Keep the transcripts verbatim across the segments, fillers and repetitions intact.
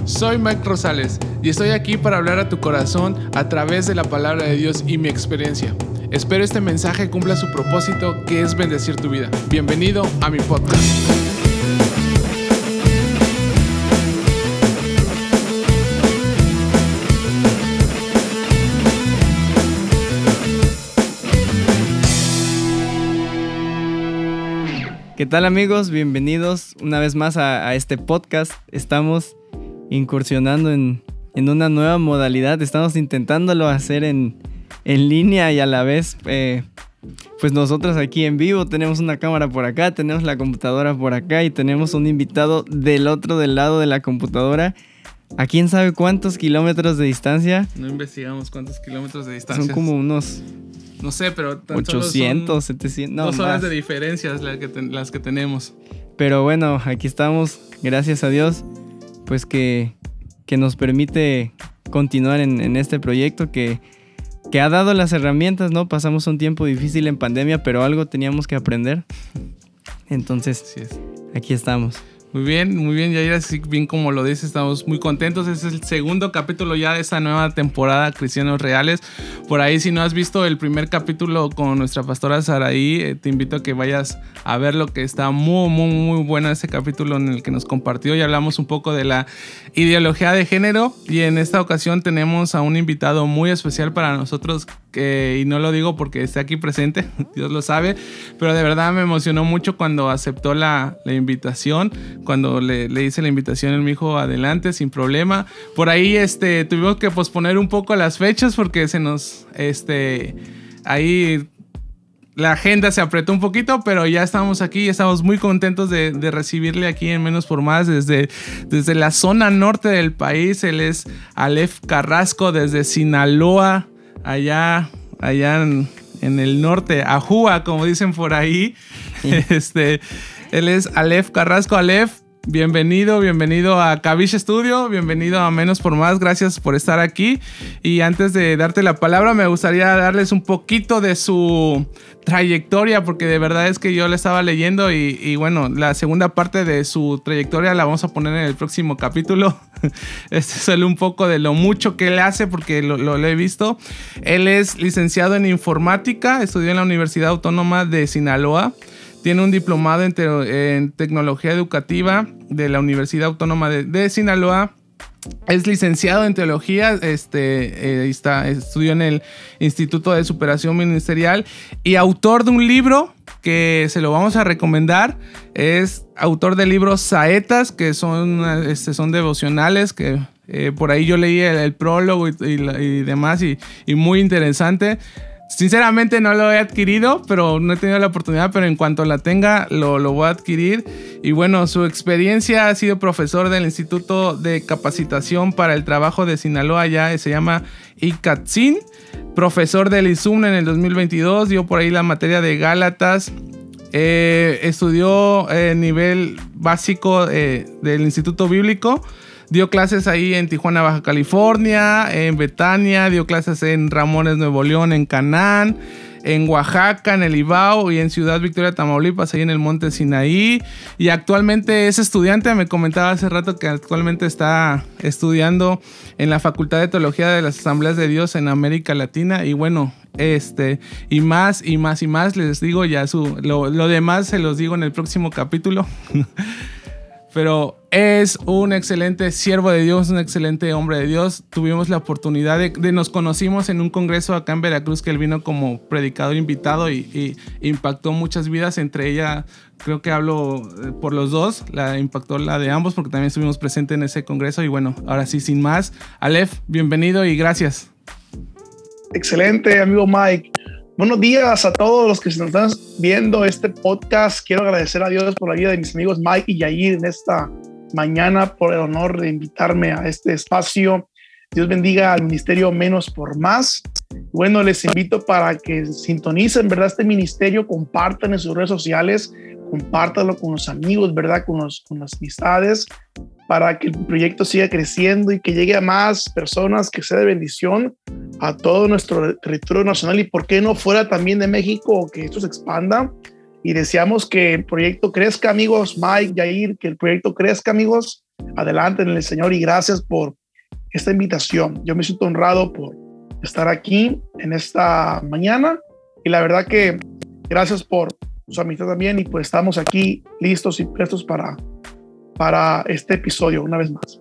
Soy Mike Rosales y estoy aquí para hablar a tu corazón a través de la palabra de Dios y mi experiencia. Espero este mensaje cumpla su propósito, que es bendecir tu vida. Bienvenido a mi podcast. ¿Qué tal, amigos? Bienvenidos una vez más a, a este podcast. Estamos incursionando en, en una nueva modalidad. Estamos intentándolo hacer en, en línea y a la vez, eh, pues nosotros aquí en vivo. Tenemos una cámara por acá, tenemos la computadora por acá y tenemos un invitado del otro del lado de la computadora. ¿A quién sabe cuántos kilómetros de distancia? No investigamos cuántos kilómetros de distancia. Son como unos... No sé, pero tan ochocientos, setecientos, no, dos horas más. de diferencias las que, ten, las que tenemos. Pero bueno, aquí estamos, gracias a Dios, pues que, que nos permite continuar en, en este proyecto que, que ha dado las herramientas, ¿no? Pasamos un tiempo difícil en pandemia, pero algo teníamos que aprender. Entonces, Así es. Aquí estamos. Muy bien, muy bien, Yair, así bien como lo dices, estamos muy contentos. Este es el segundo capítulo ya de esta nueva temporada Cristianos Reales. Por ahí, si no has visto el primer capítulo con nuestra pastora Saraí, eh, te invito a que vayas a verlo, que está muy, muy, muy bueno ese capítulo en el que nos compartió y hablamos un poco de la ideología de género. Y en esta ocasión tenemos a un invitado muy especial para nosotros, que, y no lo digo porque esté aquí presente, Dios lo sabe, pero de verdad me emocionó mucho cuando aceptó la, la invitación. Cuando le, le hice la invitación, él me dijo adelante, sin problema. Por ahí este, tuvimos que posponer un poco las fechas porque se nos, este, ahí la agenda se apretó un poquito, pero ya estamos aquí y estamos muy contentos de, de recibirle aquí en Menos por Más desde, desde la zona norte del país. Él es Aleph Carrasco desde Sinaloa, allá, allá en, en el norte, Ajúa, como dicen por ahí. Sí. Este... Él es Aleph Carrasco. Aleph, bienvenido, bienvenido a Kavish Studio, bienvenido a Menos por Más, gracias por estar aquí. Y antes de darte la palabra, me gustaría darles un poquito de su trayectoria, porque de verdad es que yo la estaba leyendo y, y bueno, la segunda parte de su trayectoria la vamos a poner en el próximo capítulo. Este es solo un poco de lo mucho que él hace, porque lo, lo, lo he visto. Él es licenciado en informática, estudió en la Universidad Autónoma de Sinaloa. Tiene un diplomado en, te- en tecnología educativa de la Universidad Autónoma de, de Sinaloa. Es licenciado en teología, este, eh, está, estudió en el Instituto de Superación Ministerial y autor de un libro que se lo vamos a recomendar. Es autor del libro Saetas, que son, este, son devocionales que eh, por ahí yo leí el, el prólogo y, y, y demás y, y muy interesante. Sinceramente no lo he adquirido, pero no he tenido la oportunidad, pero en cuanto la tenga lo, lo voy a adquirir. Y bueno, su experiencia: ha sido profesor del Instituto de Capacitación para el Trabajo de Sinaloa, ya se llama ICATSIN, profesor del ISUM en el dos mil veintidós, dio por ahí la materia de Gálatas, eh, estudió eh, nivel básico eh, del Instituto Bíblico. Dio clases ahí en Tijuana, Baja California, en Betania, dio clases en Ramones, Nuevo León, en Canaán, en Oaxaca, en el Ibao y en Ciudad Victoria, Tamaulipas, ahí en el Monte Sinaí. Y actualmente es estudiante, me comentaba hace rato que actualmente está estudiando en la Facultad de Teología de las Asambleas de Dios en América Latina. Y bueno, este, y más, y más, y más, les digo ya su, lo, lo demás se los digo en el próximo capítulo. Pero es un excelente siervo de Dios, un excelente hombre de Dios. Tuvimos la oportunidad de, de nos conocimos en un congreso acá en Veracruz, que él vino como predicador invitado y, y impactó muchas vidas. Entre ella, creo que hablo por los dos, la impactó la de ambos, porque también estuvimos presentes en ese congreso. Y bueno, ahora sí, sin más, Aleph, bienvenido y gracias. Excelente, amigo Mike. Buenos días a todos los que se nos están viendo este podcast. Quiero agradecer a Dios por la vida de mis amigos Mike y Yair en esta mañana, por el honor de invitarme a este espacio. Dios bendiga al ministerio Menos por Más. Bueno, les invito para que sintonicen, ¿verdad?, este ministerio, compartan en sus redes sociales, compártanlo con los amigos, ¿verdad?, con, los, con las amistades, para que el proyecto siga creciendo y que llegue a más personas, que sea de bendición a todo nuestro territorio nacional y por qué no fuera también de México, que esto se expanda. Y deseamos que el proyecto crezca, amigos. Mike, Yair, que el proyecto crezca, amigos, adelante en el Señor y gracias por esta invitación. Yo me siento honrado por estar aquí en esta mañana y la verdad que gracias por su amistad también y pues estamos aquí listos y prestos para, para este episodio una vez más.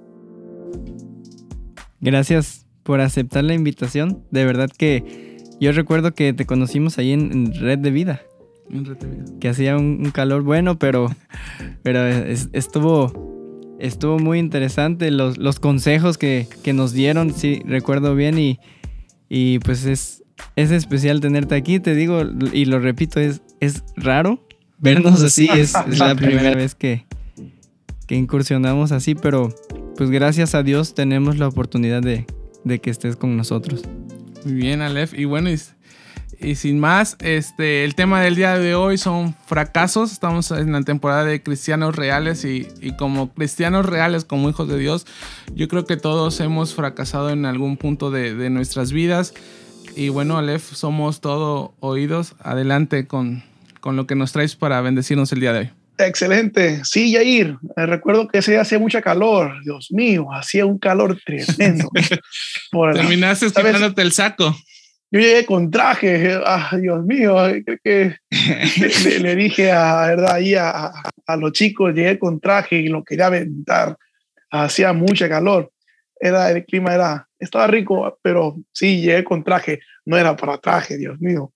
Gracias por aceptar la invitación. De verdad que yo recuerdo que te conocimos ahí en, en Red de Vida. En Red de Vida. Que hacía un, un calor bueno, pero, pero es, estuvo... Estuvo muy interesante los, los consejos que, que nos dieron, sí, recuerdo bien y, y pues es, es especial tenerte aquí, te digo y lo repito, es, es raro vernos así, es, es la primera vez que, que incursionamos así, pero pues gracias a Dios tenemos la oportunidad de, de que estés con nosotros. Muy bien, Aleph, y bueno, y, y sin más, este, el tema del día de hoy son fracasos. Estamos en la temporada de cristianos reales y, y como cristianos reales, como hijos de Dios, yo creo que todos hemos fracasado en algún punto de, de nuestras vidas. Y bueno, Aleph, somos todo oídos. Adelante con, con lo que nos traes para bendecirnos el día de hoy. Excelente. Sí, Yair, eh, recuerdo que ese día hacía mucha calor. Dios mío, hacía un calor tremendo. Por, Terminaste quitándote el saco. Yo llegué con traje, ah, Dios mío, creo que le, le, le dije a, ¿verdad? Ahí a, a, a los chicos, llegué con traje y lo quería aventar, hacía mucha calor, era, el clima era, estaba rico, pero sí, llegué con traje, no era para traje, Dios mío.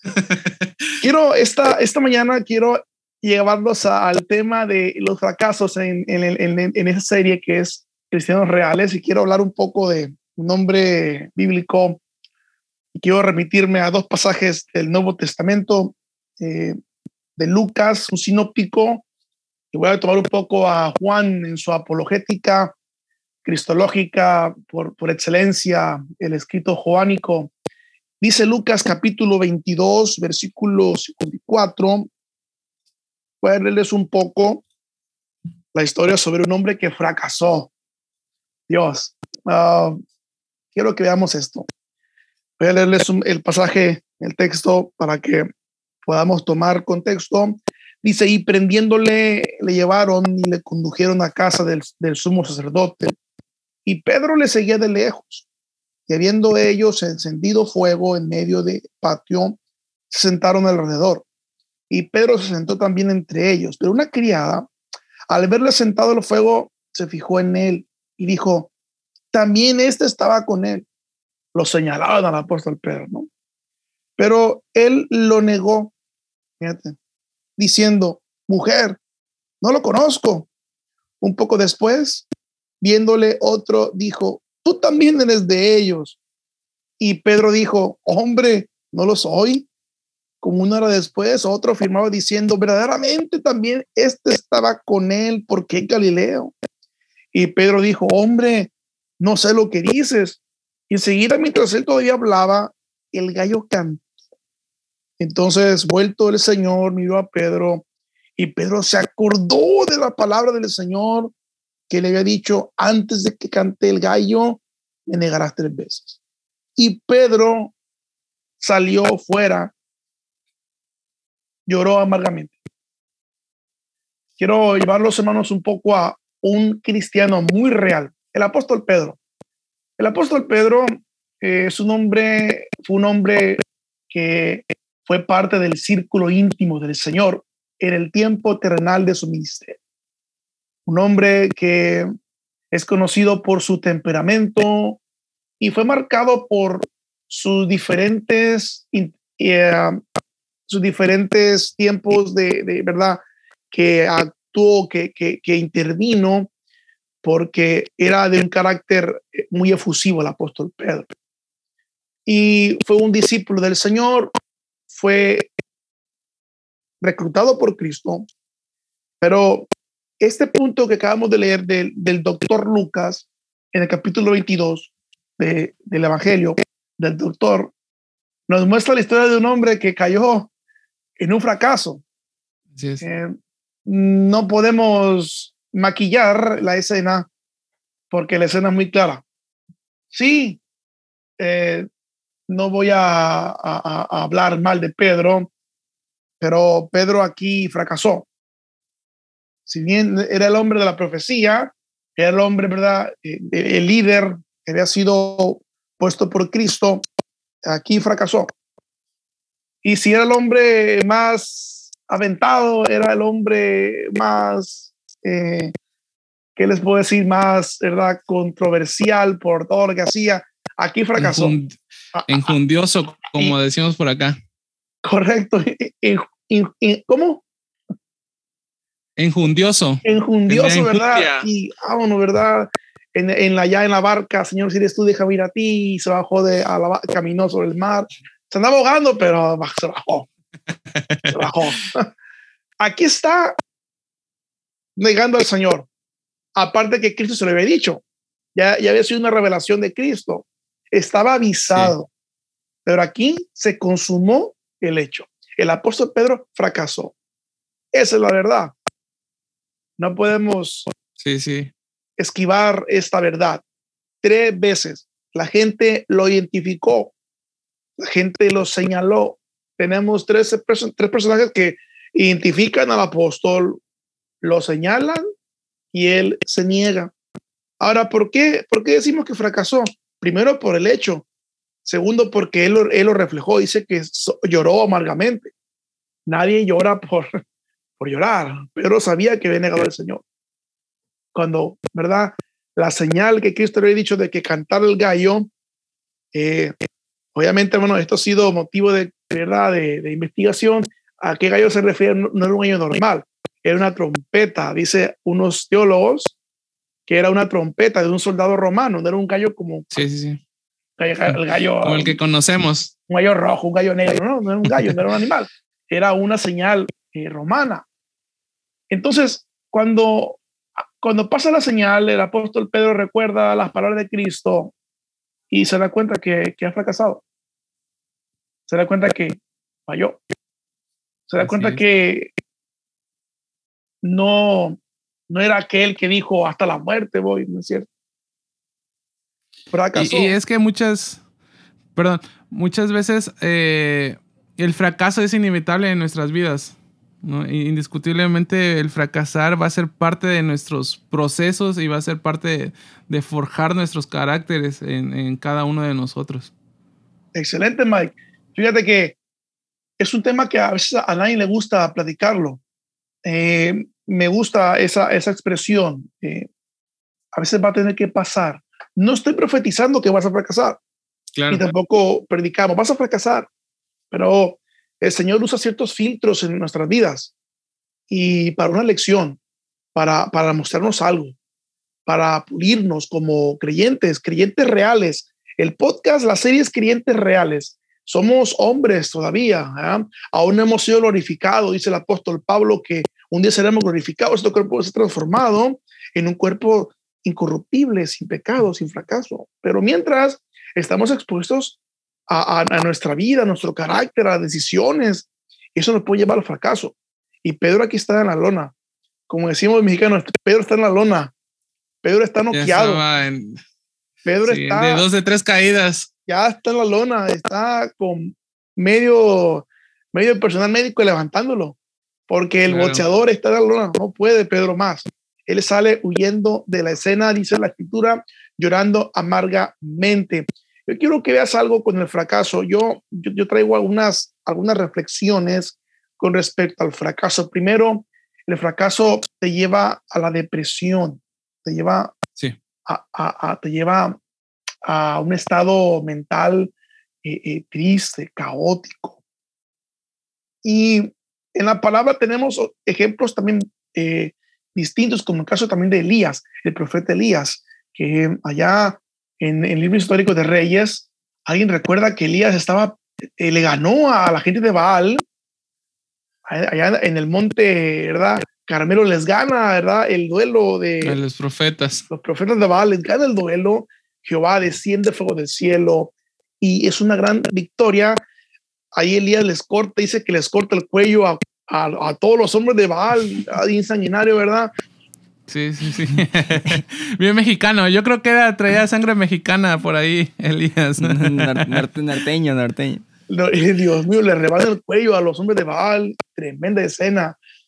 Quiero, esta, esta mañana quiero llevarlos a, al tema de los fracasos en, en, en, en esa serie que es Cristianos Reales y quiero hablar un poco de un hombre bíblico. Quiero remitirme a dos pasajes del Nuevo Testamento, eh, de Lucas, un sinóptico, y voy a tomar un poco a Juan en su apologética cristológica por, por excelencia, el escrito joánico. Dice Lucas capítulo veintidós, versículo cincuenta y cuatro. Voy a leerles un poco la historia sobre un hombre que fracasó. Dios, uh, quiero que veamos esto. Voy a leerles un, el pasaje, el texto, para que podamos tomar contexto. Dice, y prendiéndole, le llevaron y le condujeron a casa del, del sumo sacerdote. Y Pedro le seguía de lejos. Y habiendo ellos encendido fuego en medio del patio, se sentaron alrededor. Y Pedro se sentó también entre ellos. Pero una criada, al verle sentado al fuego, se fijó en él y dijo, también este estaba con él. Lo señalaban al apóstol Pedro, ¿no? Pero él lo negó, fíjate, diciendo, mujer, no lo conozco. Un poco después, viéndole otro, dijo, tú también eres de ellos. Y Pedro dijo, hombre, no lo soy. Como una hora después, otro afirmaba diciendo, verdaderamente también este estaba con él, porque es Galileo. Y Pedro dijo, hombre, no sé lo que dices. Y enseguida, mientras él todavía hablaba, el gallo cantó. Entonces, vuelto el Señor, miró a Pedro y Pedro se acordó de la palabra del Señor que le había dicho, antes de que cante el gallo, me negarás tres veces. Y Pedro salió fuera, lloró amargamente. Quiero llevar los hermanos un poco a un cristiano muy real, el apóstol Pedro. El apóstol Pedro eh, es un hombre, fue un hombre que fue parte del círculo íntimo del Señor en el tiempo terrenal de su ministerio. Un hombre que es conocido por su temperamento y fue marcado por sus diferentes, uh, sus diferentes tiempos de, de verdad que actuó, que, que, que intervino, porque era de un carácter muy efusivo el apóstol Pedro. Y fue un discípulo del Señor, fue reclutado por Cristo, pero este punto que acabamos de leer del, del doctor Lucas en el capítulo veintidós de, del Evangelio del doctor nos muestra la historia de un hombre que cayó en un fracaso. Sí, sí. Eh, no podemos maquillar la escena porque la escena es muy clara. Sí, eh, no voy a, a, a hablar mal de Pedro, pero Pedro aquí fracasó. Si bien era el hombre de la profecía, era el hombre, ¿verdad? El, el líder que había sido puesto por Cristo, aquí fracasó. Y si era el hombre más aventado, era el hombre más, eh, ¿qué les puedo decir? Más, ¿verdad? Controversial por todo lo que hacía. Aquí fracasó. Enjund enjundioso, como decimos por acá. Correcto. ¿Cómo? Enjundioso. Enjundioso, ¿verdad? Y vámonos, ¿verdad? En, en la, ya en la barca, Señor, si eres tú, déjame ir a ti. Y se bajó de, a la, caminó sobre el mar. Se andaba ahogando, pero se bajó. Se bajó. Aquí está negando al Señor. Aparte que Cristo se lo había dicho. Ya, ya había sido una revelación de Cristo. Estaba avisado. Sí. Pero aquí se consumó el hecho. El apóstol Pedro fracasó. Esa es la verdad. No podemos sí, sí. esquivar esta verdad. Tres veces la gente lo identificó. La gente lo señaló. Tenemos tres, perso tres personajes que identifican al apóstol, lo señalan y él se niega. Ahora, ¿por qué? ¿Por qué decimos que fracasó? Primero, por el hecho. Segundo, porque él, él lo reflejó. Dice que lloró amargamente. Nadie llora por, por llorar. Pedro sabía que había negado al Señor. Cuando, ¿verdad? La señal que Cristo le había dicho de que cantar el gallo, eh, obviamente, bueno, esto ha sido motivo de, ¿verdad? de, de investigación. ¿A qué gallo se refiere? No, no era un gallo normal. Era una trompeta. Dice unos teólogos que era una trompeta de un soldado romano. No era un gallo como... Sí, sí, sí. El gallo, como el que conocemos. Un gallo rojo, un gallo negro. No, no era un gallo, no era un animal. Era una señal eh, romana. Entonces, cuando, cuando pasa la señal, el apóstol Pedro recuerda las palabras de Cristo y se da cuenta que, que ha fracasado. Se da cuenta que falló. Se da Así cuenta es. que no, no era aquel que dijo hasta la muerte voy, ¿no es cierto? Fracasó. Y, y es que muchas, perdón, muchas veces eh, el fracaso es inevitable en nuestras vidas, ¿no? Indiscutiblemente el fracasar va a ser parte de nuestros procesos y va a ser parte de, de forjar nuestros caracteres en, en cada uno de nosotros. Excelente, Mike. Fíjate que es un tema que a veces a nadie le gusta platicarlo. Eh, me gusta esa, esa expresión. Eh, a veces va a tener que pasar. No estoy profetizando que vas a fracasar. Claro. Y tampoco predicamos, vas a fracasar. Pero el Señor usa ciertos filtros en nuestras vidas y para una lección, para, para mostrarnos algo, para pulirnos como creyentes, creyentes reales. El podcast, la serie es Creyentes Reales. Somos hombres todavía, ¿eh? Aún no hemos sido glorificados. Dice el apóstol Pablo que un día seremos glorificados. Este cuerpo se ha transformado en un cuerpo incorruptible, sin pecado, sin fracaso. Pero mientras estamos expuestos a, a, a nuestra vida, a nuestro carácter, a decisiones, eso nos puede llevar al fracaso. Y Pedro aquí está en la lona. Como decimos los mexicanos, Pedro está en la lona. Pedro está noqueado. En, Pedro sí, está... de dos de tres caídas. Ya está en la lona, está con medio, medio personal médico levantándolo, porque el claro. boxeador está en la lona, no puede Pedro más. Él sale huyendo de la escena, dice la escritura, llorando amargamente. Yo quiero que veas algo con el fracaso. Yo, yo, yo traigo algunas, algunas reflexiones con respecto al fracaso. Primero, el fracaso te lleva a la depresión, te lleva, sí. a, a, a, te lleva a un estado mental eh, eh, triste, caótico. Y en la palabra tenemos ejemplos también eh, distintos, como el caso también de Elías, el profeta Elías, que allá en, en el libro histórico de Reyes, alguien recuerda que Elías estaba, eh, le ganó a la gente de Baal, allá en el monte, ¿verdad? Carmelo les gana, ¿verdad? El duelo de a los profetas. Los profetas de Baal les gana el duelo. Jehová desciende fuego del cielo y es una gran victoria. Ahí Elías les corta, dice que les corta el cuello a, a, a todos los hombres de Baal, ahí sanguinario, ¿verdad? Sí, sí, sí. Bien mexicano. Yo creo que era, traía sangre mexicana por ahí, Elías. Norteño, norteño. Dios mío, le rebanan el cuello a los hombres de Baal. Tremenda escena.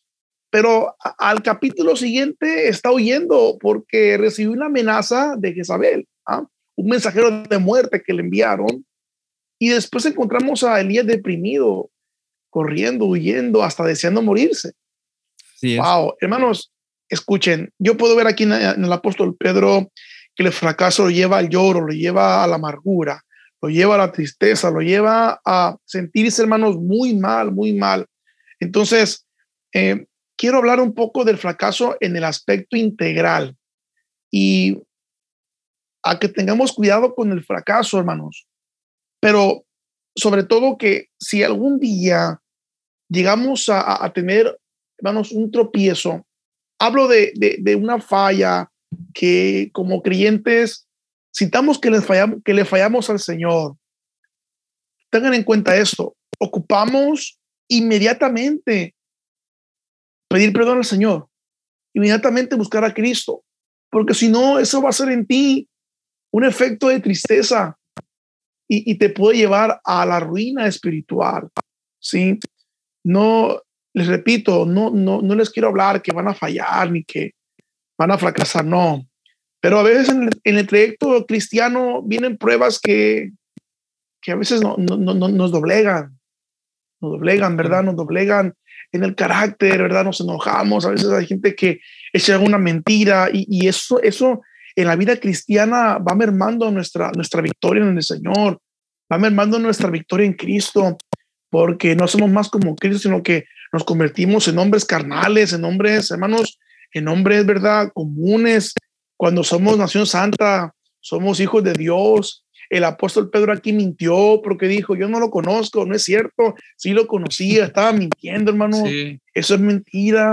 pero a, al capítulo siguiente está huyendo porque recibió una amenaza de Jezabel, ¿ah? Un mensajero de muerte que le enviaron. Y después encontramos a Elías deprimido, corriendo, huyendo, hasta deseando morirse. Sí, wow, hermanos, escuchen, yo puedo ver aquí en, en el apóstol Pedro que el fracaso lo lleva al lloro, lo lleva a la amargura, lo lleva a la tristeza, lo lleva a sentirse, hermanos, muy mal, muy mal. Entonces, eh, quiero hablar un poco del fracaso en el aspecto integral y a que tengamos cuidado con el fracaso, hermanos, pero sobre todo que si algún día llegamos a, a tener, hermanos, un tropiezo, hablo de, de, de una falla que como creyentes sintamos que le fallamos, que le fallamos al Señor. Tengan en cuenta esto, ocupamos inmediatamente pedir perdón al Señor, inmediatamente buscar a Cristo, porque si no, eso va a ser en ti un efecto de tristeza y, y te puede llevar a la ruina espiritual. ¿Sí? No, les repito, no, no, no les quiero hablar que van a fallar ni que van a fracasar, no. Pero a veces en el, en el trayecto cristiano vienen pruebas que, que a veces no, no, no, nos doblegan, nos doblegan, ¿verdad? Nos doblegan en el carácter, ¿verdad? Nos enojamos, a veces hay gente que echa una mentira y, y eso, eso en la vida cristiana va mermando nuestra, nuestra victoria en el Señor, va mermando nuestra victoria en Cristo, porque no somos más como Cristo, sino que nos convertimos en hombres carnales, en hombres, hermanos, en hombres, ¿verdad?, comunes. Cuando somos nación santa, somos hijos de Dios. El apóstol Pedro aquí mintió porque dijo, yo no lo conozco, no es cierto, sí lo conocía, estaba mintiendo, hermano. Sí. Eso es mentira.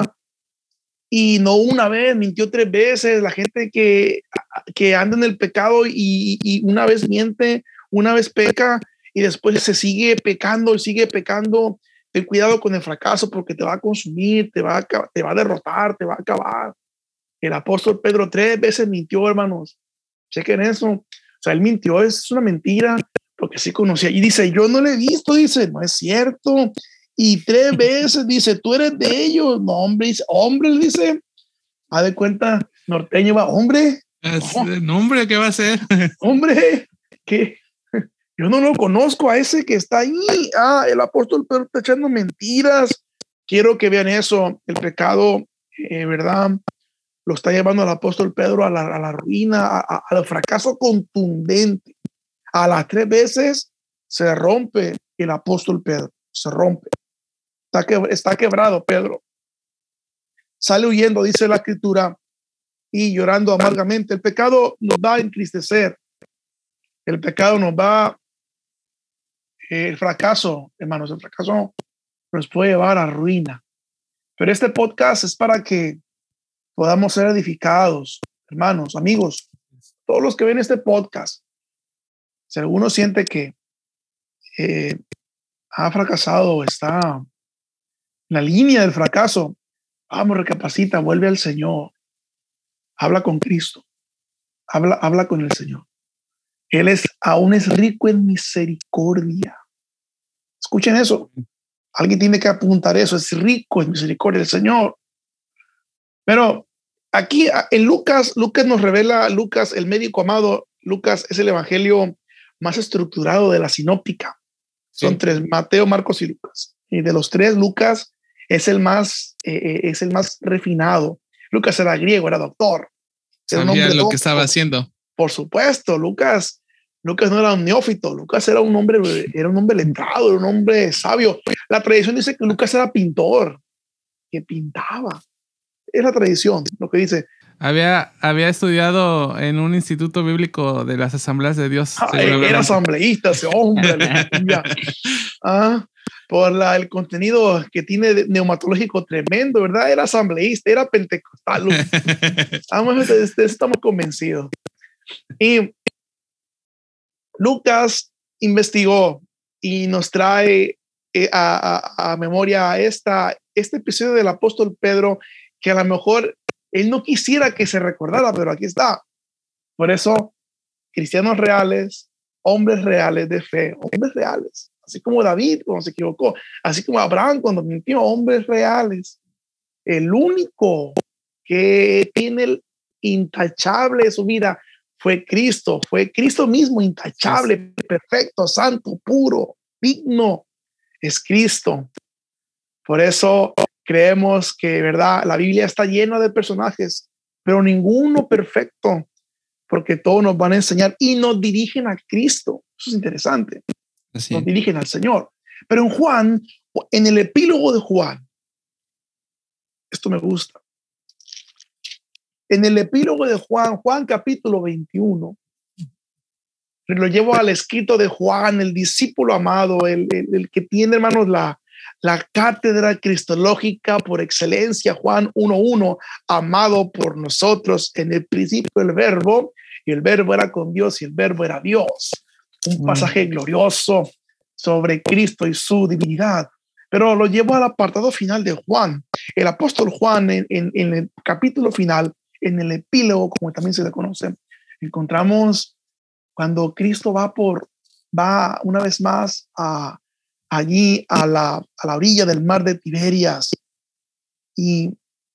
Y no una vez, mintió tres veces. La gente que, que anda en el pecado y, y una vez miente, una vez peca y después se sigue pecando y sigue pecando. Ten cuidado con el fracaso porque te va a consumir, te va a, te va a derrotar, te va a acabar. El apóstol Pedro tres veces mintió, hermanos. Chequen eso. O sea, él mintió, es una mentira porque sí conocía. Y dice, yo no le he visto, dice, no es cierto. Y tres veces dice, tú eres de ellos. No, hombre, dice, hombre, dice, haz de cuenta, norteño va, hombre. No, no hombre, ¿qué va a hacer? Hombre, que yo no lo conozco a ese que está ahí. Ah, el apóstol Pedro está echando mentiras. Quiero que vean eso. El pecado, eh, ¿verdad?, lo está llevando al apóstol Pedro a la, a la ruina, a, a, al fracaso contundente. A las tres veces se rompe el apóstol Pedro, se rompe. Está, que, está quebrado Pedro. Sale huyendo, dice la escritura, y llorando amargamente. El pecado nos va a entristecer. El pecado nos va, eh, el fracaso, hermanos, el fracaso nos puede llevar a ruina. Pero este podcast es para que podamos ser edificados, hermanos, amigos, todos los que ven este podcast. Si alguno siente que eh, ha fracasado, está en la línea del fracaso, vamos, recapacita, vuelve al Señor, habla con Cristo, habla, habla con el Señor. Él es, aún es rico en misericordia. Escuchen eso. Alguien tiene que apuntar eso. Es rico en misericordia el Señor. Pero aquí en Lucas, Lucas nos revela, Lucas, el médico amado, Lucas es el evangelio más estructurado de la sinóptica. Son sí. tres, Mateo, Marcos y Lucas. Y de los tres, Lucas es el más, eh, es el más refinado. Lucas era griego, era doctor. Era Sabía lo doctor. que estaba haciendo. Por supuesto, Lucas, Lucas no era un neófito, Lucas era un hombre, era un hombre letrado, era un hombre sabio. La tradición dice que Lucas era pintor, que pintaba. Es la tradición, lo que dice. Había, había estudiado en un instituto bíblico de las Asambleas de Dios. Ah, era asambleísta ese hombre. ah, por la, el contenido que tiene de, neumatológico tremendo, ¿verdad? Era asambleísta, era pentecostal. estamos, estamos convencidos. Y Lucas investigó y nos trae eh, a, a, a memoria esta, este episodio del apóstol Pedro, que a lo mejor él no quisiera que se recordara, pero aquí está. Por eso, cristianos reales, hombres reales de fe, hombres reales, así como David cuando se equivocó, así como Abraham cuando mintió, hombres reales, el único que tiene el intachable de su vida fue Cristo, fue Cristo mismo, intachable, perfecto, santo, puro, digno, es Cristo. Por eso creemos que, verdad, la Biblia está llena de personajes, pero ninguno perfecto, porque todos nos van a enseñar y nos dirigen a Cristo. Eso es interesante. Así Nos es. dirigen al Señor. Pero en Juan, en el epílogo de Juan, esto me gusta. En el epílogo de Juan, Juan capítulo veintiuno, lo llevo al escrito de Juan, el discípulo amado, el, el, el que tiene, hermanos, la, la cátedra cristológica por excelencia, Juan uno uno, amado por nosotros. En el principio el verbo, y el verbo era con Dios, y el verbo era Dios. Un pasaje glorioso sobre Cristo y su divinidad. Pero lo llevo al apartado final de Juan. El apóstol Juan, en, en, en el capítulo final, en el epílogo, como también se le conoce, encontramos cuando Cristo va por, va una vez más a, allí a la, a la orilla del mar de Tiberias y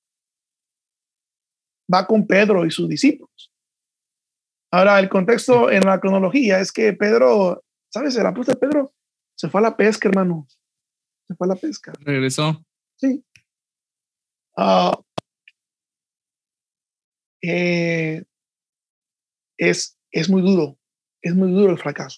va con Pedro y sus discípulos. Ahora, el contexto en la cronología es que Pedro, ¿sabes? El apóstol Pedro se fue a la pesca, hermano. Se fue a la pesca. Regresó. Sí. Uh, eh, es, es muy duro. Es muy duro el fracaso.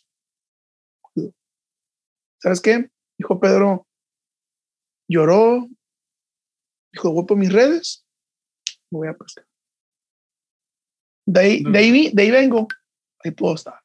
¿Sabes qué? Dijo Pedro, lloró, dijo, voy por mis redes, me voy a pescar. De ahí, de ahí, de ahí vengo, ahí puedo estar.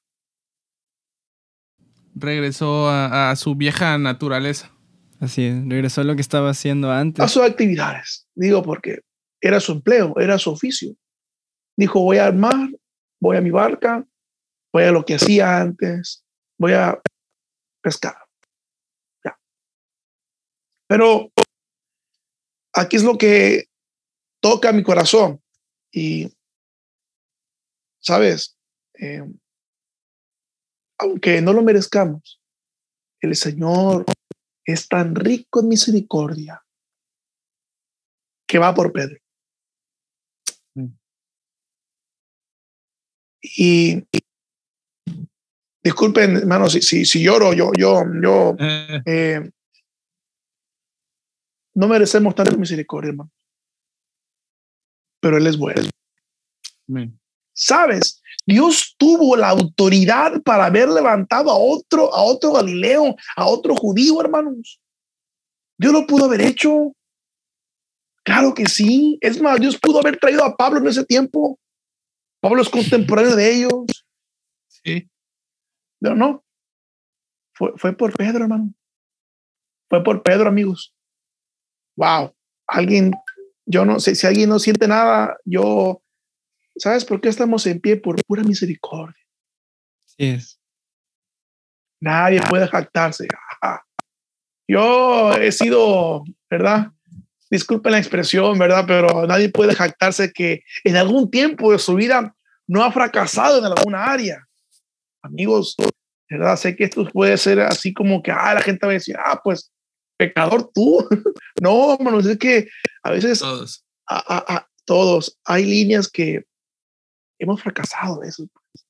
Regresó a, a su vieja naturaleza. Así es, regresó a lo que estaba haciendo antes. A sus actividades, digo, porque era su empleo, era su oficio. Dijo, voy al mar, voy a mi barca, voy a lo que hacía antes, voy a pescar. Ya. Pero aquí es lo que toca mi corazón. Y, ¿sabes? Eh, aunque no lo merezcamos, el Señor es tan rico en misericordia que va por Pedro. Y disculpen, hermanos, si, si, si lloro, yo, yo, yo, eh, no merecemos tanta misericordia, hermano. Pero Él es bueno. Amén. ¿Sabes? Dios tuvo la autoridad para haber levantado a otro, a otro Galileo, a otro judío, hermanos. Dios lo pudo haber hecho. Claro que sí. Es más, Dios pudo haber traído a Pablo en ese tiempo. Pablo es contemporáneo de ellos. Sí. Pero no. Fue, fue por Pedro, hermano. Fue por Pedro, amigos. Wow. Alguien, yo no sé si alguien no siente nada. Yo, ¿sabes por qué estamos en pie? Por pura misericordia. Sí es. Nadie puede jactarse. Yo he sido, ¿verdad? Disculpen la expresión, ¿verdad? Pero nadie puede jactarse que en algún tiempo de su vida no ha fracasado en alguna área. Amigos, ¿verdad? Sé que esto puede ser así como que, ah, la gente va a decir, ah, pues, pecador tú. No, hermanos, es que a veces Todos. A, a, a, todos hay líneas que hemos fracasado de eso.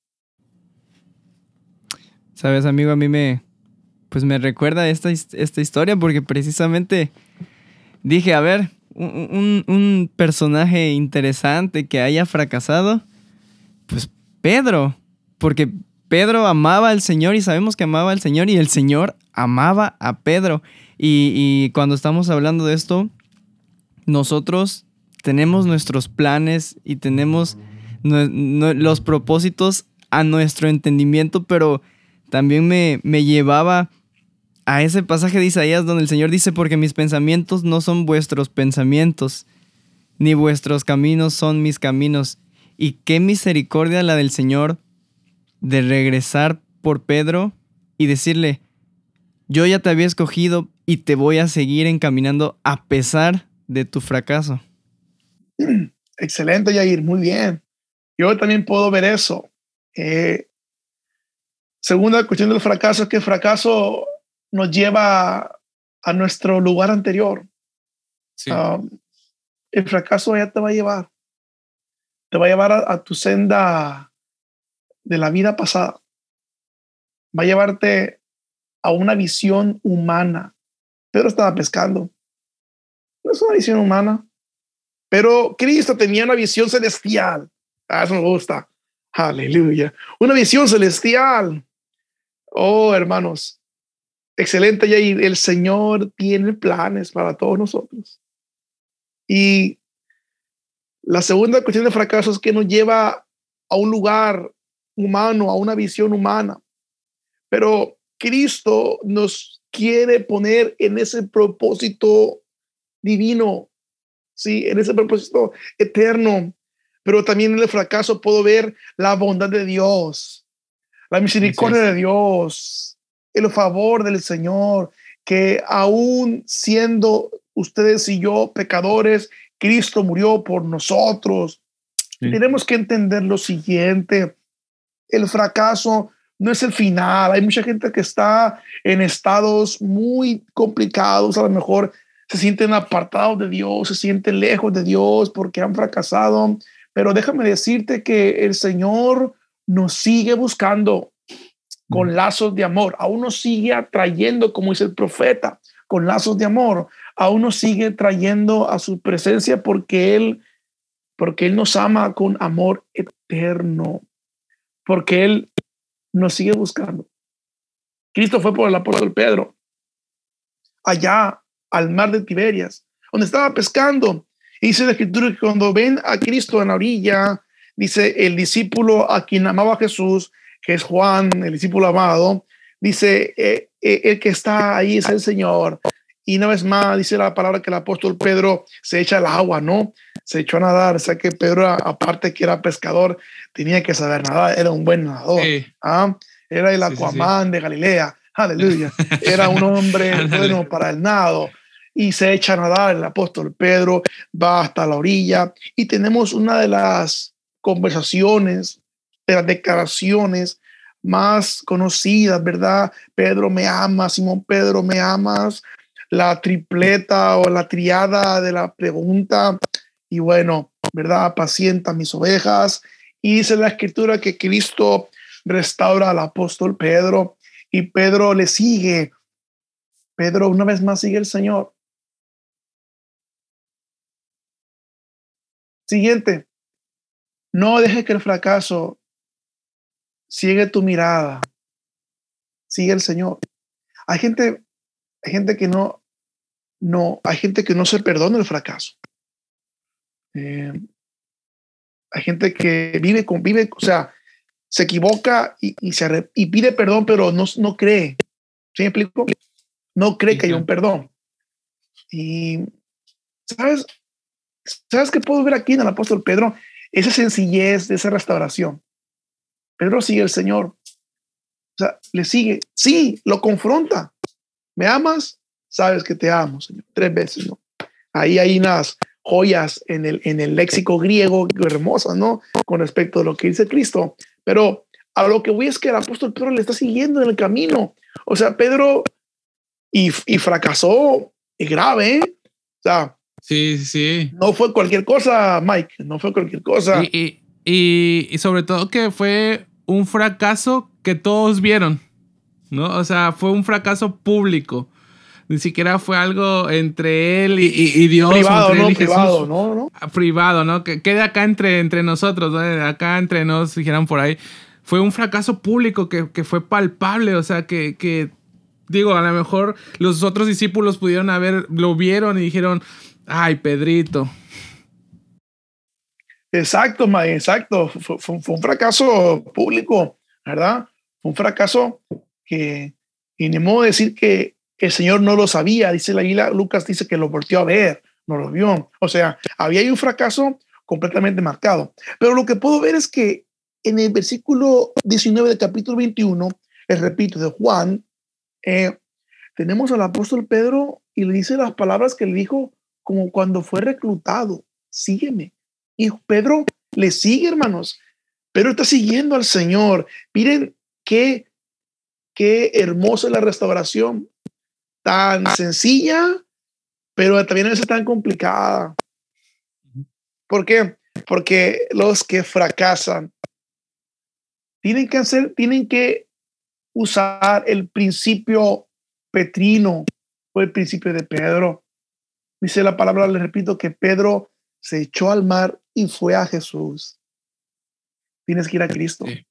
Sabes, amigo, a mí me, pues me recuerda esta, esta historia porque precisamente dije, a ver, un, un, un personaje interesante que haya fracasado, pues Pedro, porque Pedro amaba al Señor y sabemos que amaba al Señor y el Señor amaba a Pedro. Y, y cuando estamos hablando de esto, nosotros tenemos nuestros planes y tenemos no, no, los propósitos a nuestro entendimiento, pero también me, me llevaba a ese pasaje de Isaías donde el Señor dice, porque mis pensamientos no son vuestros pensamientos, ni vuestros caminos son mis caminos. Y qué misericordia la del Señor de regresar por Pedro y decirle, yo ya te había escogido y te voy a seguir encaminando a pesar de tu fracaso. Excelente, Yair, muy bien. Yo también puedo ver eso. Eh, segunda cuestión del fracaso es que el fracaso nos lleva a nuestro lugar anterior. Sí. Um, el fracaso allá te va a llevar. Te va a llevar a, a tu senda de la vida pasada. Va a llevarte a una visión humana. Pedro estaba pescando. No es una visión humana. Pero Cristo tenía una visión celestial. Ah, eso me gusta. Aleluya. Una visión celestial. Oh, hermanos. Excelente, Yair. El Señor tiene planes para todos nosotros. Y la segunda cuestión de fracaso es que nos lleva a un lugar humano, a una visión humana. Pero Cristo nos quiere poner en ese propósito divino, sí, en ese propósito eterno. Pero también en el fracaso puedo ver la bondad de Dios, la misericordia sí, sí. de Dios, el favor del Señor, que aún siendo ustedes y yo pecadores, Cristo murió por nosotros. Sí. Tenemos que entender lo siguiente: el fracaso no es el final. Hay mucha gente que está en estados muy complicados, a lo mejor se sienten apartados de Dios, se sienten lejos de Dios porque han fracasado, pero déjame decirte que el Señor nos sigue buscando con lazos de amor, aún nos sigue atrayendo, como dice el profeta, con lazos de amor, aún nos sigue trayendo a su presencia porque Él, porque Él nos ama con amor eterno, porque Él nos sigue buscando. Cristo fue por el apóstol Pedro allá al mar de Tiberias, donde estaba pescando. Y dice la escritura que cuando ven a Cristo en la orilla, dice el discípulo a quien amaba Jesús, que es Juan, el discípulo amado, dice eh, eh, el que está ahí es el Señor. Y una vez más dice la palabra que el apóstol Pedro se echa al agua, ¿no? Se echó a nadar. O sea que Pedro, aparte que era pescador, tenía que saber nadar. Era un buen nadador. Sí. ¿Ah? Era el Aquaman sí, sí, sí. de Galilea. Aleluya. Era un hombre bueno para el nado. Y se echa a nadar. El apóstol Pedro va hasta la orilla. Y tenemos una de las conversaciones, de las declaraciones más conocidas, ¿verdad? Pedro, me amas. Simón Pedro, me amas. La tripleta o la triada de la pregunta. Y bueno, ¿verdad? Apacienta mis ovejas. Y dice la escritura que Cristo restaura al apóstol Pedro y Pedro le sigue. Pedro una vez más sigue al Señor. Siguiente. No dejes que el fracaso ciegue tu mirada. Sigue al Señor. Hay gente, hay gente que no, no, hay gente que no se perdona el fracaso. Eh, hay gente que vive con, vive, o sea, se equivoca y, y, se, y pide perdón, pero no, no cree. ¿Sí me explico? No cree que hay un perdón. Y ¿sabes? ¿Sabes qué puedo ver aquí en el apóstol Pedro? Esa sencillez de esa restauración. Pedro sigue al Señor. O sea, le sigue. Sí, lo confronta. ¿Me amas? Sabes que te amo, Señor. Tres veces, ¿no? Ahí hay unas joyas en el, en el léxico griego hermosas, ¿no? Con respecto a lo que dice Cristo. Pero a lo que voy es que el apóstol Pedro le está siguiendo en el camino. O sea, Pedro y, y fracasó grave, ¿eh? O sea, sí, sí. No fue cualquier cosa, Mike. No fue cualquier cosa. Y, y, y, y sobre todo que fue un fracaso que todos vieron, ¿no? O sea, fue un fracaso público. Ni siquiera fue algo entre él y, y, y Dios. Privado, entre no, él y privado, Jesús. no, no. Privado, ¿no? Que quede acá entre, entre nosotros, ¿no? Acá entre nos, dijeran por ahí. Fue un fracaso público que, que fue palpable, o sea, que, que, digo, a lo mejor los otros discípulos pudieron haber, lo vieron y dijeron, ay, Pedrito. Exacto, ma, exacto. Fue, fue, fue un fracaso público, ¿verdad? Fue un fracaso que, y ni modo de decir que el Señor no lo sabía. Dice la Biblia, Lucas dice que lo volteó a ver, no lo vio. O sea, había ahí un fracaso completamente marcado. Pero lo que puedo ver es que en el versículo diecinueve del capítulo veintiuno, les repito, de Juan, eh, tenemos al apóstol Pedro y le dice las palabras que le dijo como cuando fue reclutado: sígueme. Y Pedro le sigue, hermanos. Pedro está siguiendo al Señor. Miren qué, qué hermosa es la restauración. Tan sencilla, pero también a veces tan complicada. ¿Por qué? Porque los que fracasan tienen que hacer, tienen que usar el principio petrino o el principio de Pedro. Dice la palabra, le repito, que Pedro se echó al mar y fue a Jesús. Tienes que ir a Cristo. Sí.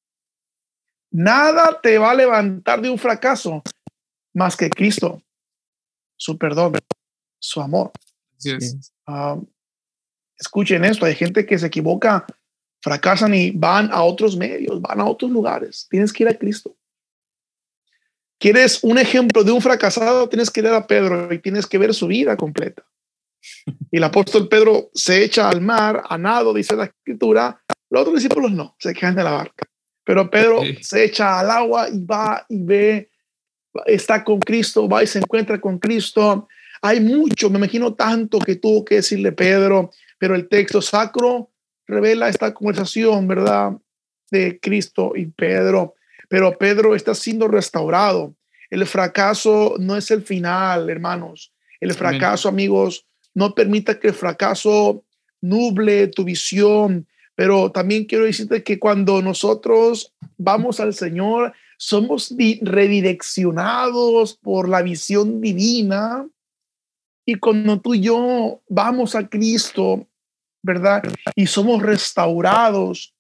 Nada te va a levantar de un fracaso más que Cristo, su perdón, su amor. Yes. Um, escuchen esto, hay gente que se equivoca, fracasan y van a otros medios, van a otros lugares. Tienes que ir a Cristo. ¿Quieres un ejemplo de un fracasado? Tienes que ir a Pedro y tienes que ver su vida completa. Y el apóstol Pedro se echa al mar, a nado, dice la escritura. Los otros discípulos no, se quedan de la barca. Pero Pedro sí. se echa al agua y va y ve, está con Cristo, va y se encuentra con Cristo. Hay mucho, me imagino tanto que tuvo que decirle Pedro, pero el texto sacro revela esta conversación, ¿verdad? De Cristo y Pedro. Pero Pedro está siendo restaurado. El fracaso no es el final, hermanos. El fracaso, Amén. amigos, no permita que el fracaso nuble tu visión. Pero también quiero decirte que cuando nosotros vamos al Señor, somos redireccionados por la visión divina. Y cuando tú y yo vamos a Cristo, ¿verdad? Y somos restaurados.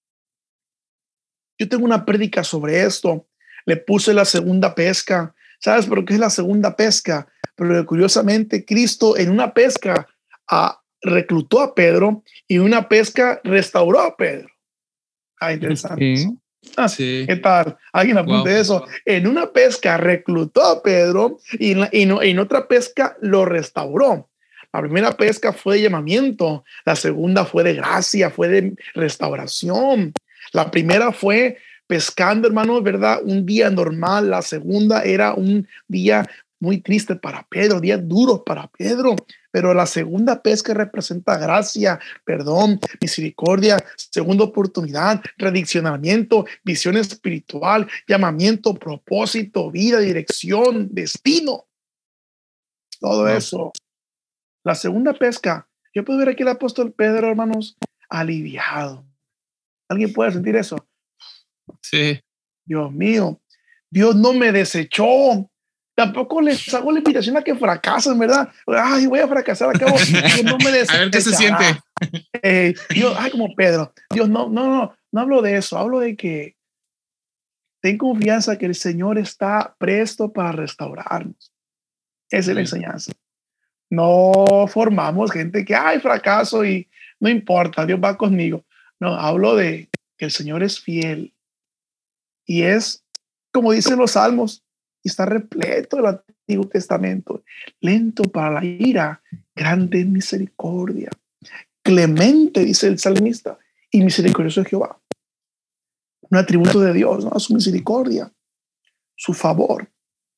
Yo tengo una prédica sobre esto. Le puse la segunda pesca. ¿Sabes por qué es la segunda pesca? Pero curiosamente, Cristo en una pesca a, reclutó a Pedro y en una pesca restauró a Pedro. Ah, interesante. Sí. Ah, sí. ¿Qué tal? Alguien apunte wow. eso. En una pesca reclutó a Pedro y en, la, y no, en otra pesca lo restauró. La primera pesca fue de llamamiento. La segunda fue de gracia, fue de restauración. La primera fue pescando, hermanos, ¿verdad? Un día normal. La segunda era un día muy triste para Pedro, días duros para Pedro. Pero la segunda pesca representa gracia, perdón, misericordia, segunda oportunidad, redireccionamiento, visión espiritual, llamamiento, propósito, vida, dirección, destino. Todo no. eso. La segunda pesca, yo puedo ver aquí al apóstol Pedro, hermanos, aliviado. ¿Alguien puede sentir eso? Sí. Dios mío, Dios no me desechó. Tampoco les hago la invitación a que fracasen, ¿verdad? Ay, voy a fracasar, acabo. Dios no me desechará. A ver qué se siente. Eh, Dios, ay, como Pedro. Dios, no, no, no, no hablo de eso. Hablo de que ten confianza que el Señor está presto para restaurarnos. Esa sí. es la enseñanza. No formamos gente que, ay, fracaso y no importa, Dios va conmigo. No, hablo de que el Señor es fiel y es, como dicen los salmos, y está repleto del Antiguo Testamento, lento para la ira, grande en misericordia, clemente, dice el salmista, y misericordioso es Jehová. Un atributo de Dios, ¿no? Su misericordia, su favor.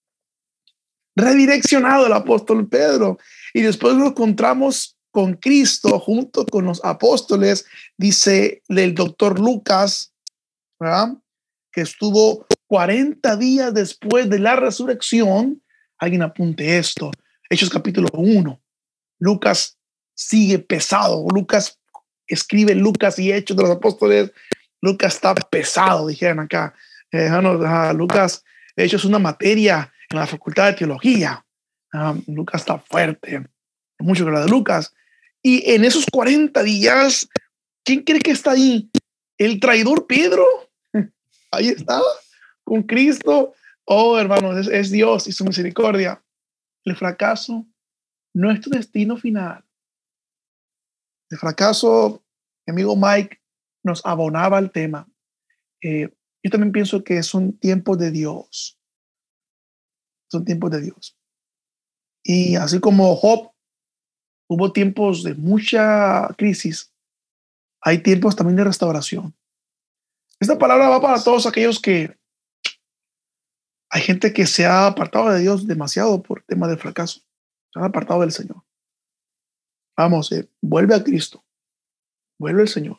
Redireccionado el apóstol Pedro, y después lo encontramos con Cristo junto con los apóstoles, dice el doctor Lucas, ¿verdad? Que estuvo cuarenta días después de la resurrección. Alguien apunte esto. Hechos capítulo uno. Lucas sigue pesado. Lucas escribe Lucas y Hechos de los Apóstoles. Lucas está pesado, dijeron acá. Eh, no, uh, Lucas, de hecho, es una materia en la Facultad de Teología. Uh, Lucas está fuerte. Mucho que lo de Lucas. Y en esos cuarenta días, ¿quién cree que está ahí? El traidor Pedro. Ahí estaba, con Cristo. Oh, hermanos, es, es Dios y su misericordia. El fracaso no es tu destino final. El fracaso, mi amigo Mike nos abonaba al tema. Eh, yo también pienso que son tiempos de Dios. Son tiempos de Dios. Y así como Job, hubo tiempos de mucha crisis, hay tiempos también de restauración. Esta palabra va para todos aquellos que hay gente que se ha apartado de Dios demasiado por tema del fracaso. Se han apartado del Señor. Vamos, eh, vuelve a Cristo. Vuelve al Señor.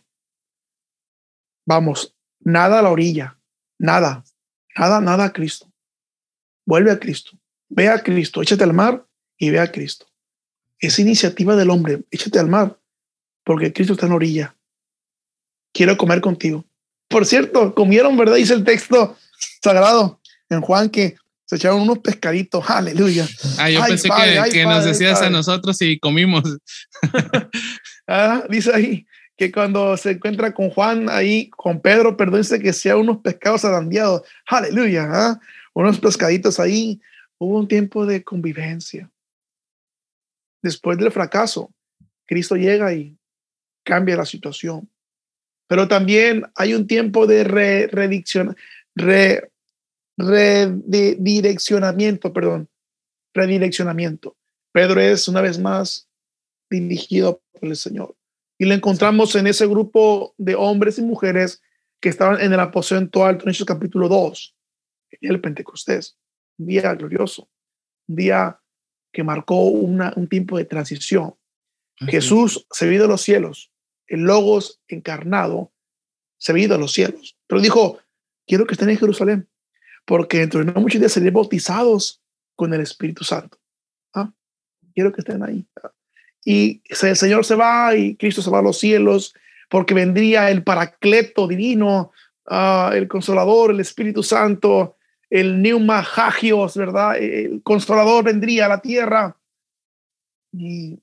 Vamos, nada a la orilla. Nada. Nada, nada a Cristo. Vuelve a Cristo. Ve a Cristo. Échate al mar y ve a Cristo. Es iniciativa del hombre. Échate al mar porque Cristo está en la orilla. Quiero comer contigo. Por cierto, comieron, ¿verdad? Dice el texto sagrado en Juan que se echaron unos pescaditos. Aleluya. Ah, yo ay, pensé padre, que, ay, que padre, nos ay, decías padre. a nosotros y comimos. Ah, dice ahí que cuando se encuentra con Juan, ahí con Pedro, perdón, dice que sea unos pescados zarandeados. Aleluya. ¿Ah? Unos pescaditos ahí. Hubo un tiempo de convivencia. Después del fracaso, Cristo llega y cambia la situación. Pero también hay un tiempo de re, redicción, re, redireccionamiento, perdón, redireccionamiento. Pedro es una vez más dirigido por el Señor. Y lo encontramos en ese grupo de hombres y mujeres que estaban en el aposento alto en Hechos capítulo dos, el día del Pentecostés, un día glorioso, un día que marcó una, un tiempo de transición. Así Jesús es. Se vio de los cielos, el Logos encarnado se vio de los cielos, pero dijo, quiero que estén en Jerusalén, porque dentro de no muchos días seré bautizados con el Espíritu Santo. ¿Ah? Quiero que estén ahí. Y el Señor se va y Cristo se va a los cielos, porque vendría el Paracleto divino, uh, el Consolador, el Espíritu Santo, el Pneuma Hagios, ¿verdad? El Consolador vendría a la tierra. Y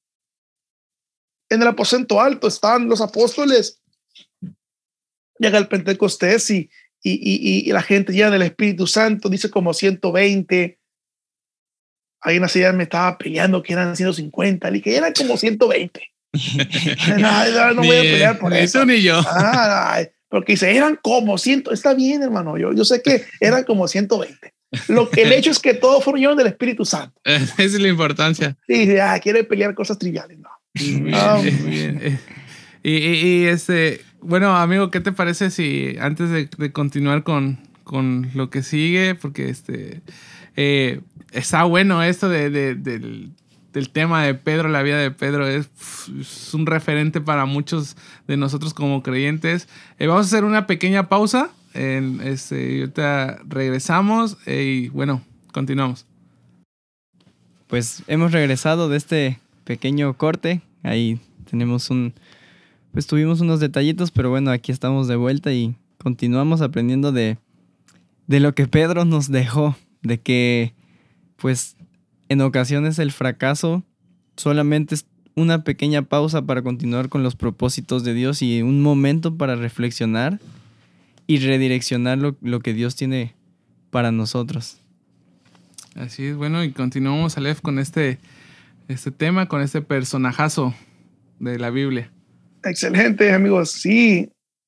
en el aposento alto están los apóstoles. Llega el Pentecostés y, y, y, y la gente llena del Espíritu Santo, dice como ciento veinte. Hay una ciudad me estaba peleando que eran ciento cincuenta, y que eran como ciento veinte. no, no, no ni, voy a pelear por ni eso. Tú ni yo. Ah, porque dice, eran como cien. Está bien, hermano. Yo, yo sé que eran como ciento veinte. Lo que el hecho es que todos fueron llenos del Espíritu Santo. Esa es la importancia. Y dice, ah, quiere pelear cosas triviales. No. Muy bien, um, muy bien. Y, y, y este, bueno, amigo, ¿qué te parece si antes de, de continuar con, con lo que sigue? Porque este eh, está bueno esto de, de, del, del tema de Pedro, la vida de Pedro es, es un referente para muchos de nosotros como creyentes. Eh, vamos a hacer una pequeña pausa. En, este, ahorita regresamos eh, y bueno, continuamos. Pues hemos regresado de este pequeño corte. Ahí tenemos un... Pues tuvimos unos detallitos, pero bueno, aquí estamos de vuelta y continuamos aprendiendo de, de lo que Pedro nos dejó. De que, pues, en ocasiones el fracaso solamente es una pequeña pausa para continuar con los propósitos de Dios y un momento para reflexionar y redireccionar lo, lo que Dios tiene para nosotros. Así es, bueno, y continuamos, Aleph, con este, este tema, con este personajazo de la Biblia. Excelente, amigos. Sí,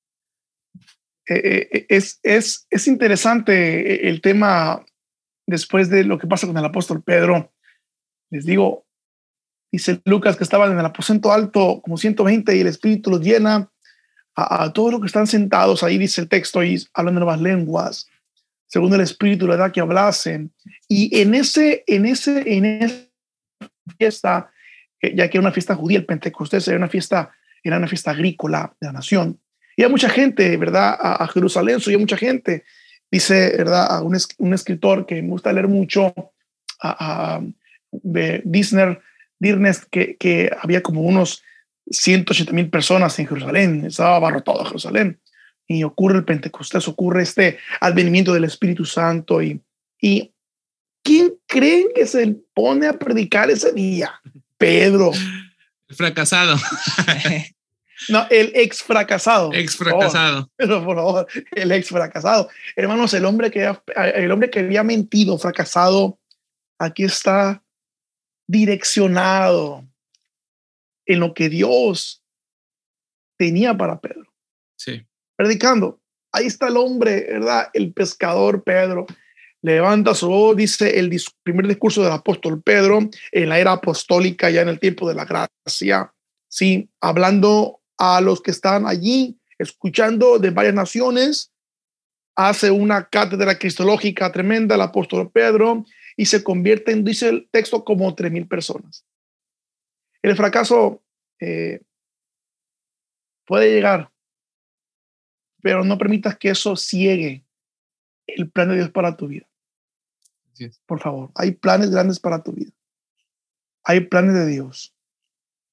eh, eh, es, es, es interesante el tema después de lo que pasa con el apóstol Pedro. Les digo, dice Lucas que estaban en el aposento alto como ciento veinte y el Espíritu los llena a, a todos los que están sentados ahí, dice el texto, y hablan de nuevas lenguas, según el Espíritu le da que hablasen. Y en ese, en ese, en esa fiesta, ya que era una fiesta judía, el Pentecostés era una fiesta, era una fiesta agrícola de la nación. Y hay mucha gente, ¿verdad? A, a Jerusalén subía mucha gente. Dice, ¿verdad? A un, un escritor que me gusta leer mucho, a, a Disner, Dirnes, que, que había como unos ciento ochenta mil personas en Jerusalén. Estaba abarrotado Jerusalén. Y ocurre el Pentecostés, ocurre este advenimiento del Espíritu Santo. Y, y ¿quién creen que se pone a predicar ese día? Pedro. El fracasado. No, el ex fracasado. Ex fracasado. Oh, pero por favor, el ex fracasado. Hermanos, el hombre que, el hombre que había mentido, fracasado, aquí está direccionado en lo que Dios tenía para Pedro. Sí. Predicando. Ahí está el hombre, ¿verdad? El pescador Pedro. Levanta su voz, dice el dis- primer discurso del apóstol Pedro en la era apostólica, ya en el tiempo de la gracia. Sí, hablando a los que están allí, escuchando de varias naciones, hace una cátedra cristológica tremenda el apóstol Pedro y se convierte en, dice el texto, como tres mil personas. El fracaso eh, puede llegar, pero no permitas que eso ciegue el plan de Dios para tu vida. Por favor, hay planes grandes para tu vida. Hay planes de Dios.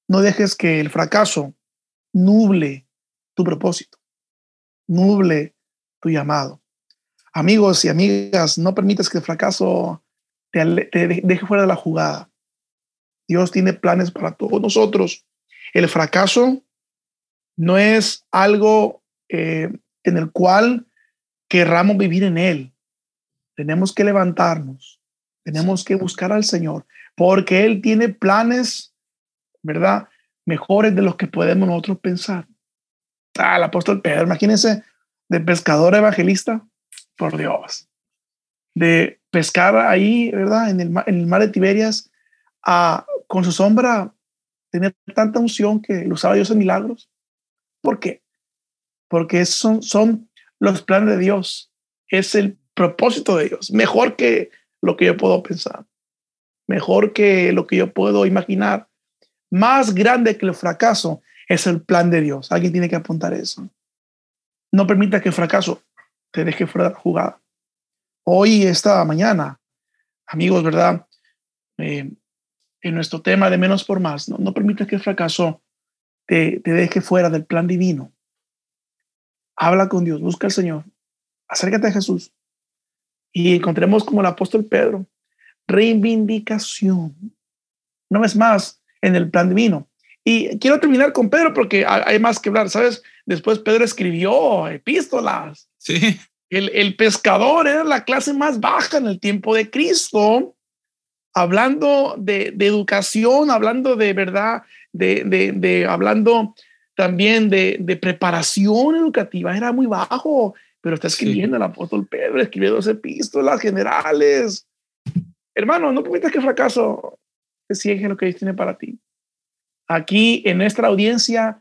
No dejes que el fracaso nuble tu propósito, nuble tu llamado. Amigos y amigas, no permitas que el fracaso te, te deje fuera de la jugada. Dios tiene planes para todos nosotros. El fracaso no es algo eh, en el cual querramos vivir en él. Tenemos que levantarnos, tenemos que buscar al Señor, porque Él tiene planes, ¿verdad?, mejores de los que podemos nosotros pensar. Ah, el apóstol Pedro, imagínense, de pescador a evangelista, por Dios. De pescar ahí, ¿verdad?, en el, en el mar de Tiberias, a, con su sombra, tener tanta unción que lo usaba Dios en milagros. ¿Por qué? Porque son, son los planes de Dios. Es el propósito de Dios. Mejor que lo que yo puedo pensar. Mejor que lo que yo puedo imaginar. Más grande que el fracaso es el plan de Dios. Alguien tiene que apuntar eso. No permita que el fracaso te deje fuera de la jugada. Hoy, esta mañana, amigos, ¿verdad? Eh, en nuestro tema de menos por más, no, no permita que el fracaso te, te deje fuera del plan divino. Habla con Dios, busca al Señor, acércate a Jesús y encontremos como el apóstol Pedro, reivindicación. Una vez más, en el plan divino. Y quiero terminar con Pedro porque hay más que hablar, ¿sabes? Después Pedro escribió epístolas. Sí. El, el pescador era la clase más baja en el tiempo de Cristo, hablando de, de educación, hablando de verdad, de, de, de hablando también de, de preparación educativa. Era muy bajo, pero está escribiendo sí. El apóstol Pedro, escribió dos epístolas generales. Hermano, no permitas que el fracaso te ciegue lo que Dios tiene para ti. Aquí en nuestra audiencia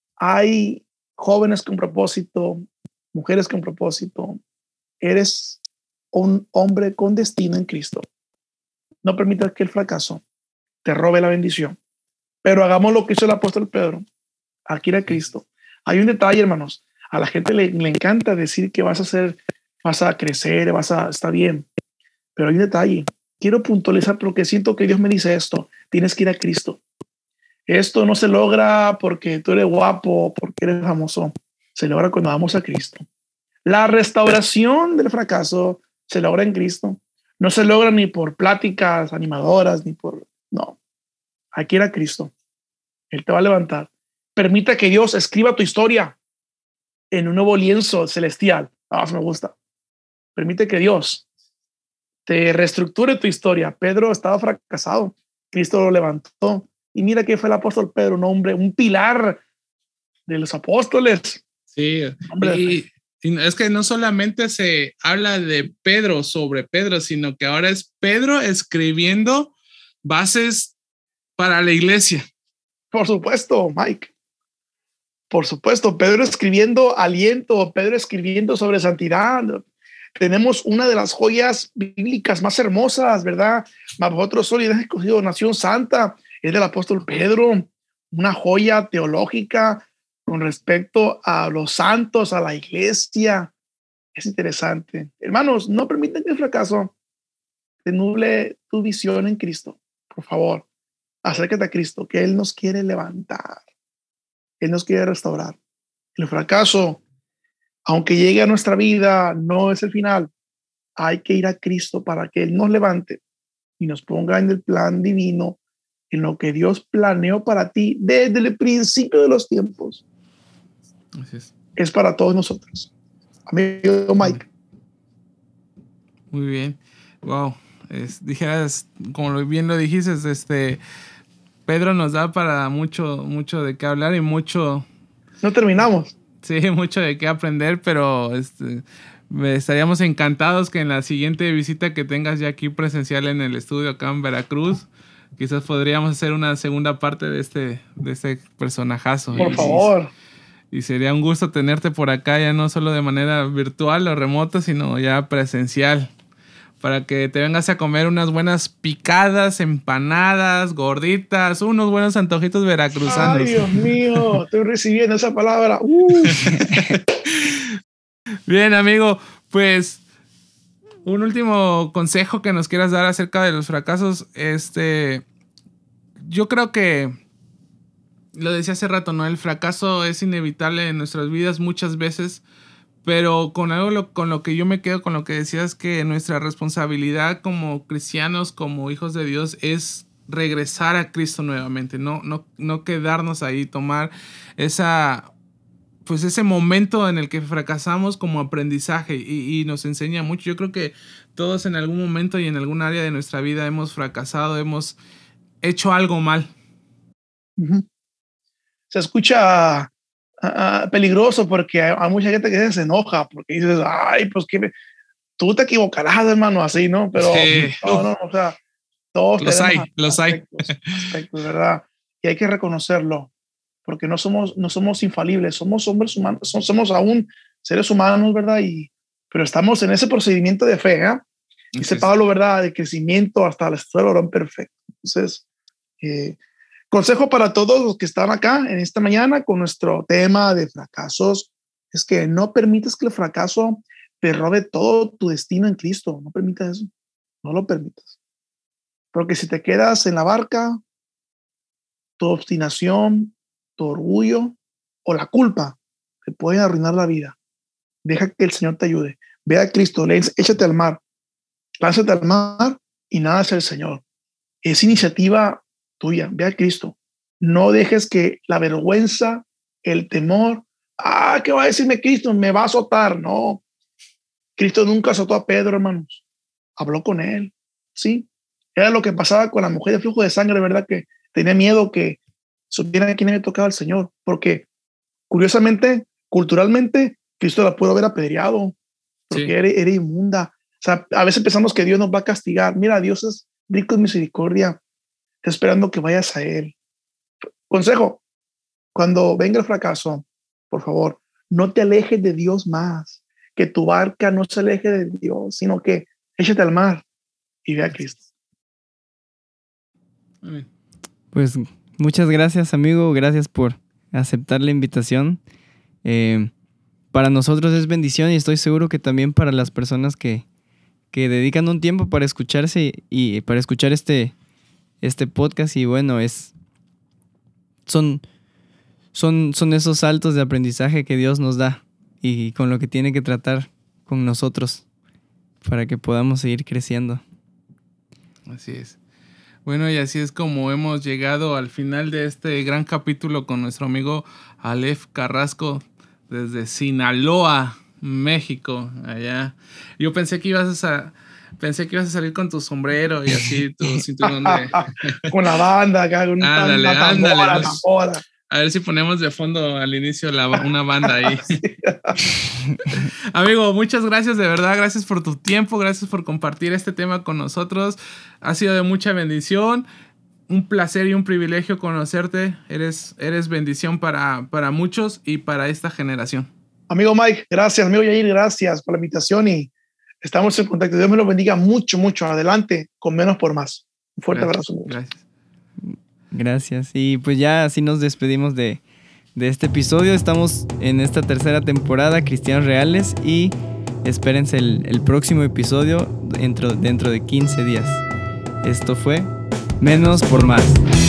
hay jóvenes con propósito, mujeres con propósito. Eres un hombre con destino en Cristo. No permitas que el fracaso te robe la bendición. Pero hagamos lo que hizo el apóstol Pedro. Aquí era Cristo. Hay un detalle, hermanos. A la gente le, le encanta decir que vas a hacer, vas a crecer, vas a estar bien. Pero hay un detalle. Quiero puntualizar porque siento que Dios me dice esto. Tienes que ir a Cristo. Esto no se logra porque tú eres guapo, porque eres famoso. Se logra cuando vamos a Cristo. La restauración del fracaso se logra en Cristo. No se logra ni por pláticas animadoras, ni por... No. Aquí era Cristo. Él te va a levantar. Permita que Dios escriba tu historia en un nuevo lienzo celestial. Ah, eso me gusta. Permite que Dios te reestructure tu historia. Pedro estaba fracasado. Cristo lo levantó. Y mira que fue el apóstol Pedro, un hombre, un pilar de los apóstoles. Sí, y, y es que no solamente se habla de Pedro sobre Pedro, sino que ahora es Pedro escribiendo bases para la iglesia. Por supuesto, Mike. Por supuesto, Pedro escribiendo aliento, Pedro escribiendo sobre santidad. Tenemos una de las joyas bíblicas más hermosas, ¿verdad? Vosotros sois escogido nación santa. Es del apóstol Pedro, una joya teológica con respecto a los santos, a la iglesia. Es interesante. Hermanos, no permitan que el fracaso te nuble tu visión en Cristo. Por favor, acércate a Cristo, que Él nos quiere levantar. Él nos quiere restaurar. El fracaso, aunque llegue a nuestra vida, no es el final. Hay que ir a Cristo para que Él nos levante y nos ponga en el plan divino, en lo que Dios planeó para ti desde el principio de los tiempos. Así es. Es para todos nosotros. Amigo Mike. Muy bien. Wow. Es, dijeras, como bien lo dijiste, este, Pedro nos da para mucho, mucho de qué hablar y mucho... No terminamos. Sí, mucho de qué aprender, pero este, estaríamos encantados que en la siguiente visita que tengas ya aquí presencial en el estudio acá en Veracruz, quizás podríamos hacer una segunda parte de este, de este personajazo. Por y, favor. Y, y sería un gusto tenerte por acá, ya no solo de manera virtual o remota, sino ya presencial, para que te vengas a comer unas buenas picadas, empanadas, gorditas, unos buenos antojitos veracruzanos. Ay, Dios mío, estoy recibiendo esa palabra. Uh. Bien, amigo, pues... Un último consejo que nos quieras dar acerca de los fracasos. Este, yo creo que lo decía hace rato, ¿no? El fracaso es inevitable en nuestras vidas muchas veces, pero con algo lo, con lo que yo me quedo, con lo que decías, que nuestra responsabilidad como cristianos, como hijos de Dios, es regresar a Cristo nuevamente, no, no, no quedarnos ahí, tomar esa, pues ese momento en el que fracasamos como aprendizaje y, y nos enseña mucho. Yo creo que todos en algún momento y en algún área de nuestra vida hemos fracasado, hemos hecho algo mal. Uh-huh. Se escucha uh, peligroso porque hay, hay mucha gente que se enoja porque dices, ay, pues que me... tú te equivocarás, hermano, así, ¿no? Pero sí. no, no, o sea, todos los hay, aspectos, los hay. aspectos, ¿verdad? Y hay que reconocerlo porque no somos, no somos infalibles, somos hombres humanos, somos, somos aún seres humanos, ¿verdad? Y, pero estamos en ese procedimiento de fe, ¿eh? Dice Pablo, ¿verdad? De crecimiento hasta la estatura del varón perfecto. Entonces, eh, consejo para todos los que están acá en esta mañana con nuestro tema de fracasos es que no permitas que el fracaso te robe todo tu destino en Cristo. No permitas eso. No lo permitas. Porque si te quedas en la barca, tu obstinación, tu orgullo o la culpa te pueden arruinar la vida. Deja que el Señor te ayude. Ve a Cristo, le dice, échate al mar, lánzate al mar y nada es el Señor. Es iniciativa tuya. Ve a Cristo. No dejes que la vergüenza, el temor, ah, ¿qué va a decirme Cristo? Me va a azotar. No. Cristo nunca azotó a Pedro, hermanos. Habló con él. Sí. Era lo que pasaba con la mujer de flujo de sangre, ¿verdad? Que tenía miedo que supieran a quién había tocado al Señor. Porque, curiosamente, culturalmente, Cristo la pudo haber apedreado. Porque sí. era, era inmunda. O sea, a veces pensamos que Dios nos va a castigar. Mira, Dios es rico en misericordia. Está esperando que vayas a Él. Consejo, cuando venga el fracaso, por favor, no te alejes de Dios más. Que tu barca no se aleje de Dios, sino que échate al mar y ve a Cristo. Amén. Pues muchas gracias, amigo. Gracias por aceptar la invitación. Eh, para nosotros es bendición y estoy seguro que también para las personas que, que dedican un tiempo para escucharse y para escuchar este este podcast. Y bueno, es son, son, son esos saltos de aprendizaje que Dios nos da y con lo que tiene que tratar con nosotros para que podamos seguir creciendo. Así es. Bueno, y así es como hemos llegado al final de este gran capítulo con nuestro amigo Aleph Carrasco desde Sinaloa, México, allá. Yo pensé que ibas a Pensé que ibas a salir con tu sombrero y así tu cinturón de... con la banda acá, con ándale, una ándale, tambora, nos... tambora. A ver si ponemos de fondo al inicio la, una banda ahí. Amigo, muchas gracias, de verdad, gracias por tu tiempo, gracias por compartir este tema con nosotros. Ha sido de mucha bendición, un placer y un privilegio conocerte. Eres, eres bendición para, para muchos y para esta generación. Amigo Mike, gracias. Amigo Yair, gracias por la invitación y estamos en contacto. Dios me lo bendiga mucho, mucho. Adelante, con menos por más. Un fuerte gracias, abrazo. Gracias. Gracias. Y pues ya así nos despedimos de, de este episodio. Estamos en esta tercera temporada, Cristianos Reales, y espérense el, el próximo episodio dentro, dentro de quince días. Esto fue Menos por Más.